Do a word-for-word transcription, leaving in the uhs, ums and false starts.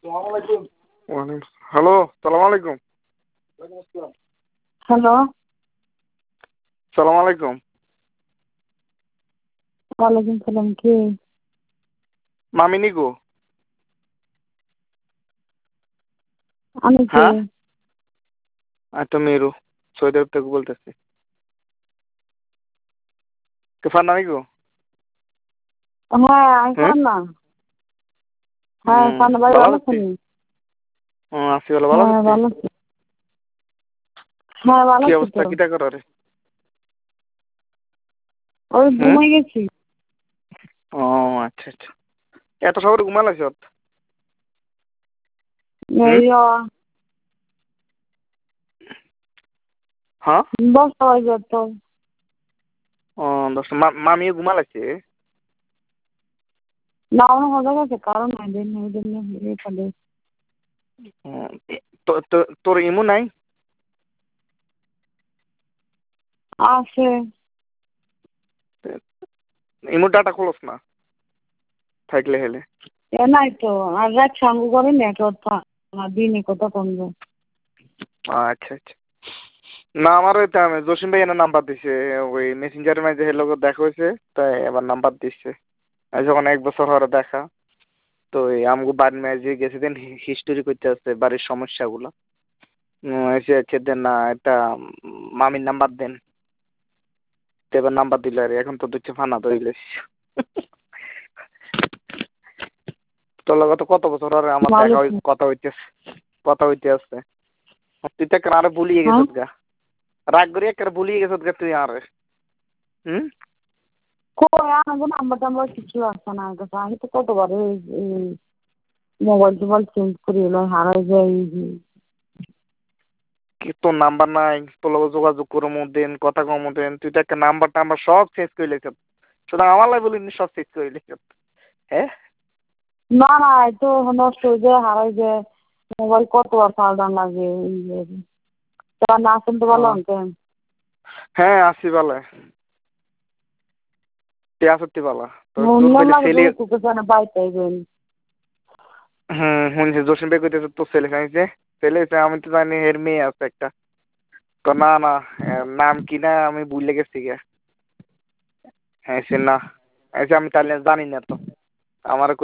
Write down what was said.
ওয়ালাইকুম হ্যালো সালাম আলাইকুম। হ্যালো সালাম আলাইকুম। ওয়ালাইকুম সালাম। কে? মামিনি গো। আমি কে? হ্যাঁ আমি তো মেরু সৌদি আরব থেকে বলতেছি। কে ফান্নামি গো? হ্যাঁ আমি হ্যাঁ ফান্না। হ্যাঁ হুম ফান্না ভাই, ভালো ভালো আছি। আছেন? হুম আছি ভালো ভালো হ্যাঁ আছি। ভালো আছি। হ্যাঁ ভালো কি আছি অবস্থা তো। কিটা করারে? ওই হুম ঘুমাই গেছি। ও আচ্ছা আচ্ছা। এত সকালে ঘুমালাইছ? হুম এই অ, হ্যাঁ দশটা বাজে তো। ও দশটা মা মামিও ঘুমালাইছে? না আমার হয়ে গেছে, কারণ নাই দিন ওই জন্য এই ফলে। হুম, তো তো- তোর ইমু নাই? আছে। ইমু ডাটা খোলস না থাকলে হেলে। এ নাই তো, আর রাত সঙ্গ করে নেটওয়ার্ক দিনে কথা কমবে। আচ্ছা আচ্ছা। না আমার ওই তো আমি জসিম ভাই এনে নাম্বার দিছে, ওই মেসেঞ্জারের মাঝে হের লোক দেখা হয়েছে, তাই এবার নাম্বার দিচ্ছে। আর যখন এক বছর হওয়ার দেখা, তো এই আমগো বাড়ির মাঝে গেছে দিন হিস্টোরি করতে আসছে বাড়ির সমস্যাগুলো। উম, এসে হচ্ছে দেন না একটা মামির নাম্বার দেন, তো এবার নাম্বার দিল আর এখন তো দিচ্ছে ফানা ধরিলে। তোর লগে তো কত বছর আর আমার ভালো দেখা হই তো। কথা হইতেছে, কথা হইতে আসছে। তুই তো একবার আরে ভুলিয়ে হ্যাঁ গেছিস গা, রাগ করি একবার ভুলিয়ে গেছিস গা তুই আরে। হুম কই আমার নাম্বার টাম্বার কিছু আসছে না আমার কাছে। আমি তো কতবার এই মোবাইল টোবাইল চেঞ্জ করি, এলো হারাই যায়। কি তোর নাম্বার নাই, তোর লগে যোগাযোগ করবো দেন কথা কমো দেন, তুই তো একটা নাম্বার টাম্বার সব চেঞ্জ করে লেখিস, সুতরাং আমার লাগে বলিনি সব চেঞ্জ করে লেখিস। হ্যাঁ না না, এই তো নষ্ট হয়ে যায়, হারাই যায়। মোবাইল কতবার পাল্টান লাগে। এই যে, তোমার না শুনতে ও, ভালো আনতেন। হ্যাঁ আসি বালা, তুই আসতি বালা। তো তোর মন কইলে লাগে ছেলে, তো কুকুর জানে বাইতে গেল। হুম শুনছি জসিম ভাই কইতেছে তোর ছেলে খাইছে, ছেলে হইছে, আমি তো জানি এর মেয়ে আছে একটা। তো না না এর নাম কি না আমি ভুলে গেছি গে। হ্যাঁ সে না, আচ্ছা আমি তাহলে জানি না তো, আমার